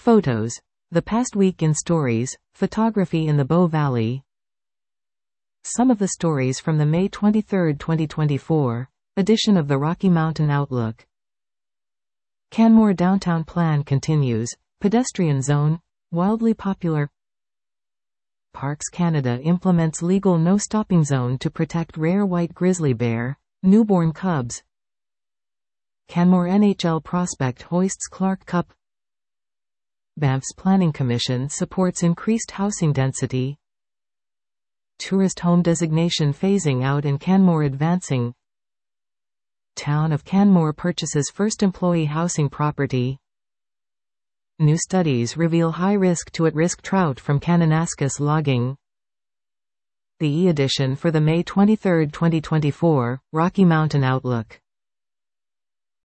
Photos. The past week in stories, photography in the Bow Valley. Some of the stories from the May 23, 2024, edition of the Rocky Mountain Outlook. Canmore downtown plan continues. Pedestrian zone, wildly popular. Parks Canada implements legal no-stopping zone to protect rare white grizzly bear, newborn cubs. Canmore NHL prospect hoists Clark Cup. Banff's Planning Commission supports increased housing density. Tourist home designation phasing out and Canmore advancing. Town of Canmore purchases first employee housing property. New studies reveal high risk to at-risk trout from Kananaskis logging. The e-edition for the May 23, 2024, Rocky Mountain Outlook.